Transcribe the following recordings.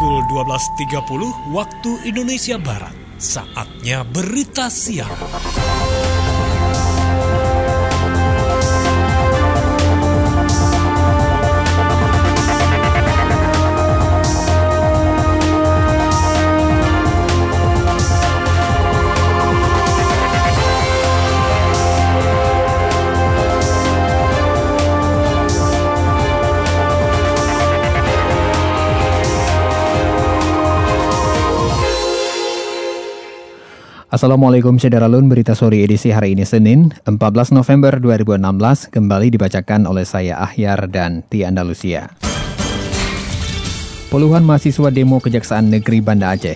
pukul 12.30 waktu Indonesia Barat. Saatnya berita siang. Assalamualaikum Syederalun, berita sore edisi hari ini Senin, 14 November 2016, kembali dibacakan oleh saya Ahyar dan Tia Andalusia. Puluhan mahasiswa demo Kejaksaan Negeri Banda Aceh.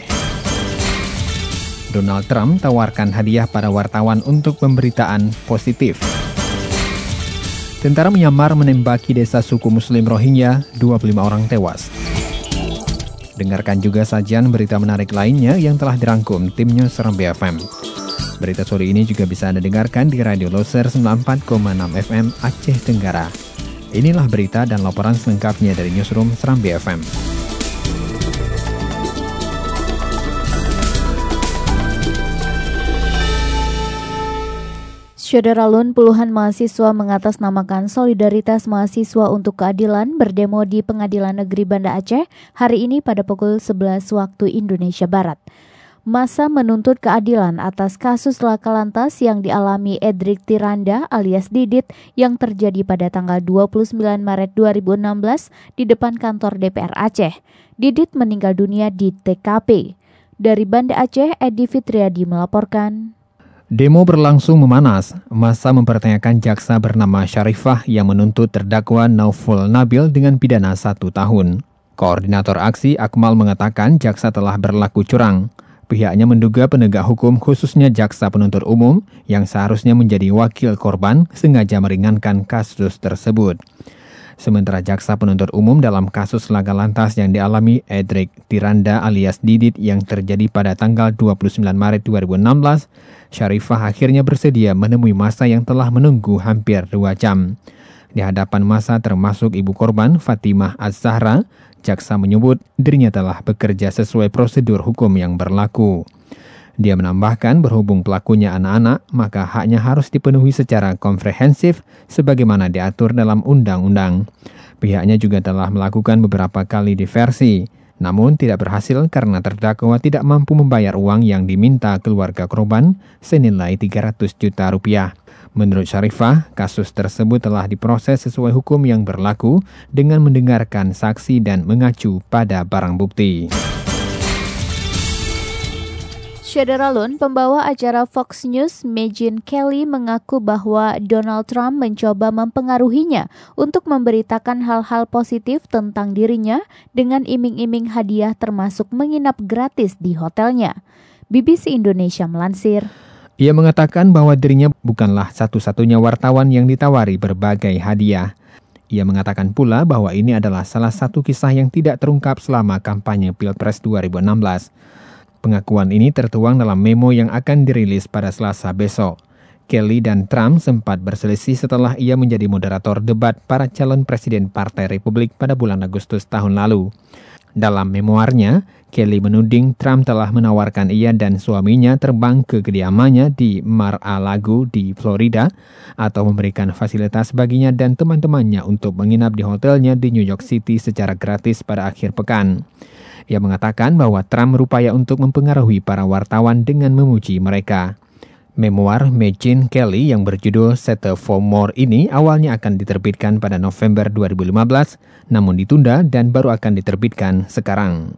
Donald Trump tawarkan hadiah pada wartawan untuk pemberitaan positif. Tentara Myanmar menembaki desa suku Muslim Rohingya, 25 orang tewas. Dengarkan juga sajian berita menarik lainnya yang telah dirangkum tim News Serambi FM. Berita sore ini juga bisa Anda dengarkan di Radio Loser 94,6 FM Aceh Tenggara. Inilah berita dan laporan selengkapnya dari Newsroom Serambi FM. Syederalun, puluhan mahasiswa mengatasnamakan solidaritas mahasiswa untuk keadilan berdemo di Pengadilan Negeri Banda Aceh hari ini pada pukul 11 waktu Indonesia Barat. Massa menuntut keadilan atas kasus laka lantas yang dialami Edric Tiranda alias Didit yang terjadi pada tanggal 29 Maret 2016 di depan kantor DPR Aceh. Didit meninggal dunia di TKP. Dari Banda Aceh, Edi Fitriadi melaporkan. Demo berlangsung memanas. Massa mempertanyakan jaksa bernama Syarifah yang menuntut terdakwa Nauful Nabil dengan pidana 1 tahun. Koordinator aksi Akmal mengatakan jaksa telah berlaku curang. Pihaknya menduga penegak hukum khususnya jaksa penuntut umum yang seharusnya menjadi wakil korban sengaja meringankan kasus tersebut. Sementara jaksa penuntut umum dalam kasus laka lantas yang dialami Edric Tiranda alias Didit yang terjadi pada tanggal 29 Maret 2016, Syarifah akhirnya bersedia menemui massa yang telah menunggu hampir 2 jam. Di hadapan massa termasuk ibu korban Fatimah Az-Zahra, jaksa menyebut dirinya telah bekerja sesuai prosedur hukum yang berlaku. Dia menambahkan berhubung pelakunya anak-anak, maka haknya harus dipenuhi secara komprehensif sebagaimana diatur dalam undang-undang. Pihaknya juga telah melakukan beberapa kali diversi, namun tidak berhasil karena terdakwa tidak mampu membayar uang yang diminta keluarga korban senilai 300 juta rupiah. Menurut Syarifah, kasus tersebut telah diproses sesuai hukum yang berlaku dengan mendengarkan saksi dan mengacu pada barang bukti. Syederalun, pembawa acara Fox News, Megyn Kelly mengaku bahwa Donald Trump mencoba mempengaruhinya untuk memberitakan hal-hal positif tentang dirinya dengan iming-iming hadiah termasuk menginap gratis di hotelnya. BBC Indonesia melansir. Ia mengatakan bahwa dirinya bukanlah satu-satunya wartawan yang ditawari berbagai hadiah. Ia mengatakan pula bahwa ini adalah salah satu kisah yang tidak terungkap selama kampanye Pilpres 2016. Pengakuan ini tertuang dalam memo yang akan dirilis pada Selasa besok. Kelly dan Trump sempat berselisih setelah ia menjadi moderator debat para calon presiden Partai Republik pada bulan Agustus tahun lalu. Dalam memoarnya, Kelly menuding Trump telah menawarkan ia dan suaminya terbang ke kediamannya di Mar-a-Lago di Florida atau memberikan fasilitas baginya dan teman-temannya untuk menginap di hotelnya di New York City secara gratis pada akhir pekan. Ia mengatakan bahwa Trump berupaya untuk mempengaruhi para wartawan dengan memuji mereka. Memoir Megyn Kelly yang berjudul Settle for More ini awalnya akan diterbitkan pada November 2015, namun ditunda dan baru akan diterbitkan sekarang.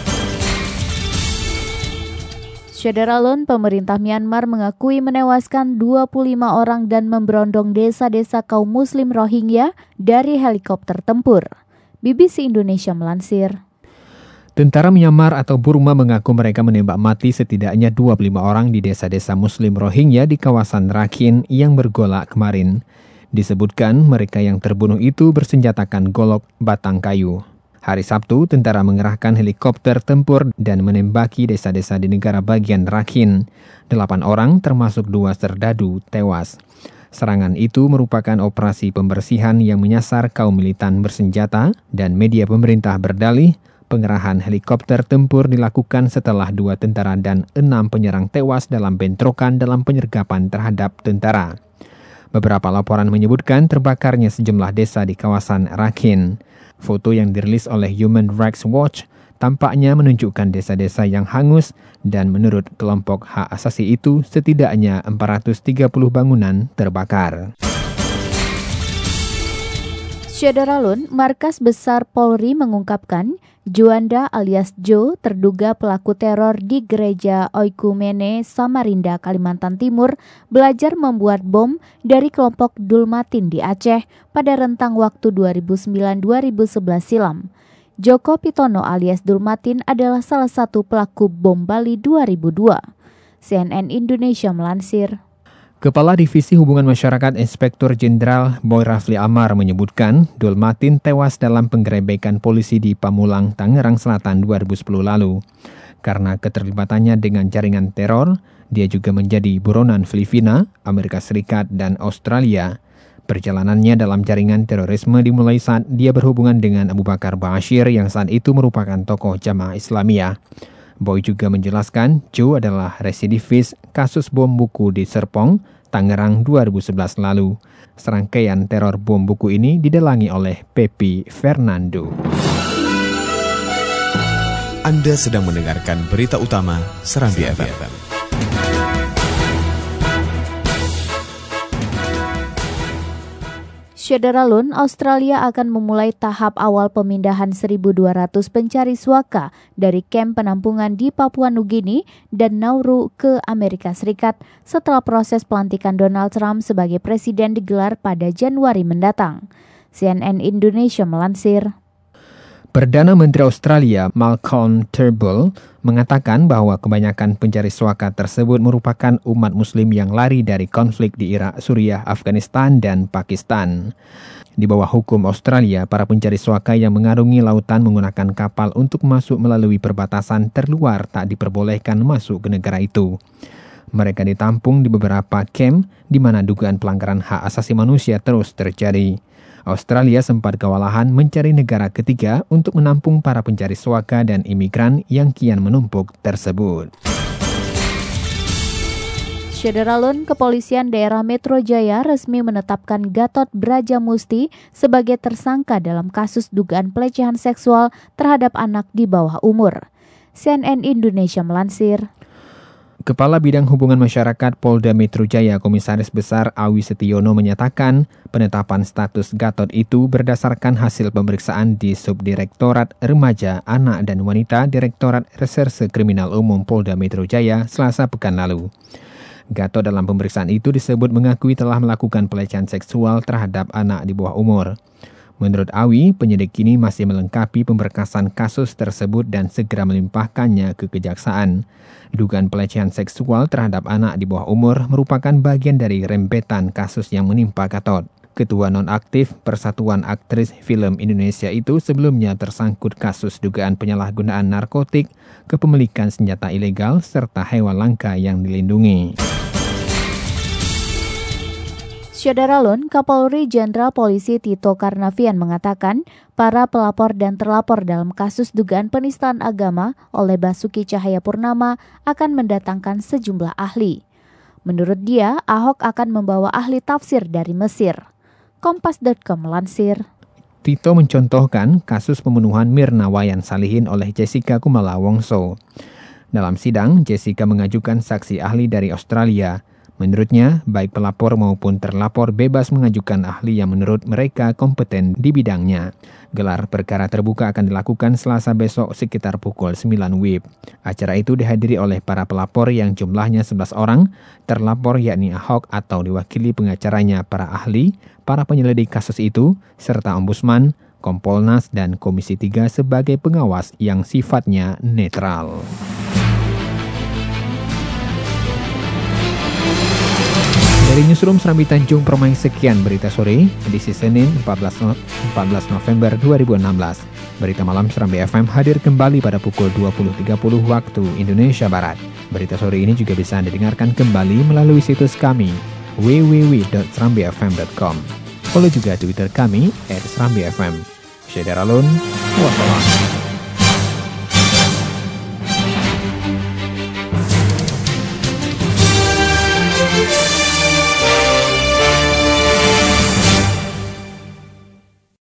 Syederalun, pemerintah Myanmar mengakui menewaskan 25 orang dan memberondong desa-desa kaum Muslim Rohingya dari helikopter tempur. BBC Indonesia melansir. Tentara Myanmar atau Burma mengaku mereka menembak mati setidaknya 25 orang di desa-desa Muslim Rohingya di kawasan Rakhine yang bergolak kemarin. Disebutkan mereka yang terbunuh itu bersenjatakan golok batang kayu. Hari Sabtu, tentara mengerahkan helikopter tempur dan menembaki desa-desa di negara bagian Rakhine. 8 orang termasuk 2 serdadu tewas. Serangan itu merupakan operasi pembersihan yang menyasar kaum militan bersenjata dan media pemerintah berdalih Pengerahan helikopter tempur dilakukan setelah 2 tentara dan 6 penyerang tewas dalam bentrokan dalam penyergapan terhadap tentara. Beberapa laporan menyebutkan terbakarnya sejumlah desa di kawasan Rakhine. Foto yang dirilis oleh Human Rights Watch tampaknya menunjukkan desa-desa yang hangus dan menurut kelompok hak asasi itu setidaknya 430 bangunan terbakar. Syederalun, Markas Besar Polri mengungkapkan Juanda alias Jo, terduga pelaku teror di Gereja Oikumene Samarinda, Kalimantan Timur, belajar membuat bom dari kelompok Dulmatin di Aceh pada rentang waktu 2009-2011 silam. Joko Pitono alias Dulmatin adalah salah satu pelaku bom Bali 2002. CNN Indonesia melansir. Kepala Divisi Hubungan Masyarakat Inspektur Jenderal Boy Rafli Amar menyebutkan Dulmatin tewas dalam penggerebekan polisi di Pamulang, Tangerang Selatan 2010 lalu. Karena keterlibatannya dengan jaringan teror, dia juga menjadi buronan Filipina, Amerika Serikat, dan Australia. Perjalanannya dalam jaringan terorisme dimulai saat dia berhubungan dengan Abu Bakar Bashir yang saat itu merupakan tokoh Jamaah Islamiyah. Boy juga menjelaskan Joe adalah residivis kasus bom buku di Serpong, Tangerang 2011 lalu. Serangkaian teror bom buku ini didalangi oleh Pepi Fernando. Anda sedang mendengarkan berita utama Serambi FM. Syederalun, Australia akan memulai tahap awal pemindahan 1.200 pencari suaka dari kamp penampungan di Papua Nugini dan Nauru ke Amerika Serikat setelah proses pelantikan Donald Trump sebagai presiden digelar pada Januari mendatang. CNN Indonesia melansir. Perdana Menteri Australia Malcolm Turnbull mengatakan bahwa kebanyakan pencari suaka tersebut merupakan umat muslim yang lari dari konflik di Irak, Suriah, Afghanistan, dan Pakistan. Di bawah hukum Australia, para pencari suaka yang mengarungi lautan menggunakan kapal untuk masuk melalui perbatasan terluar tak diperbolehkan masuk ke negara itu. Mereka ditampung di beberapa kamp di mana dugaan pelanggaran hak asasi manusia terus terjadi. Australia sempat kewalahan mencari negara ketiga untuk menampung para pencari suaka dan imigran yang kian menumpuk tersebut. Syederalun, Kepolisian Daerah Metro Jaya resmi menetapkan Gatot Brajamusti sebagai tersangka dalam kasus dugaan pelecehan seksual terhadap anak di bawah umur. CNN Indonesia melansir. Kepala Bidang Hubungan Masyarakat Polda Metro Jaya Komisaris Besar Awi Setiono menyatakan penetapan status Gatot itu berdasarkan hasil pemeriksaan di Subdirektorat Remaja, Anak dan Wanita Direktorat Reserse Kriminal Umum Polda Metro Jaya Selasa pekan lalu. Gatot dalam pemeriksaan itu disebut mengakui telah melakukan pelecehan seksual terhadap anak di bawah umur. Menurut Awi, penyidik kini masih melengkapi pemberkasan kasus tersebut dan segera melimpahkannya ke kejaksaan. Dugaan pelecehan seksual terhadap anak di bawah umur merupakan bagian dari rembetan kasus yang menimpa Gatot. Ketua nonaktif Persatuan Aktris Film Indonesia itu sebelumnya tersangkut kasus dugaan penyalahgunaan narkotik, kepemilikan senjata ilegal, serta hewan langka yang dilindungi. Syederalun, Kapolri Jenderal Polisi Tito Karnavian mengatakan para pelapor dan terlapor dalam kasus dugaan penistaan agama oleh Basuki Cahayapurnama akan mendatangkan sejumlah ahli. Menurut dia, Ahok akan membawa ahli tafsir dari Mesir. Kompas.com melansir. Tito mencontohkan kasus pembunuhan Mirna Wayan Salihin oleh Jessica Kumala Wongso. Dalam sidang, Jessica mengajukan saksi ahli dari Australia. Menurutnya, baik pelapor maupun terlapor bebas mengajukan ahli yang menurut mereka kompeten di bidangnya. Gelar perkara terbuka akan dilakukan Selasa besok sekitar pukul 9 WIB. Acara itu dihadiri oleh para pelapor yang jumlahnya 11 orang, terlapor yakni Ahok atau diwakili pengacaranya para ahli, para penyelidik kasus itu, serta Ombudsman, Kompolnas, dan Komisi 3 sebagai pengawas yang sifatnya netral. Dari Newsroom Serambi Tanjung Permai, sekian berita sore edisi Senin 14 November 2016. Berita malam Serambi FM hadir kembali pada pukul 20.30 waktu Indonesia Barat. Berita sore ini juga bisa Anda dengarkan kembali melalui situs kami www.serambifm.com. Follow juga Twitter kami @serambifm. Syederalun, wassalam.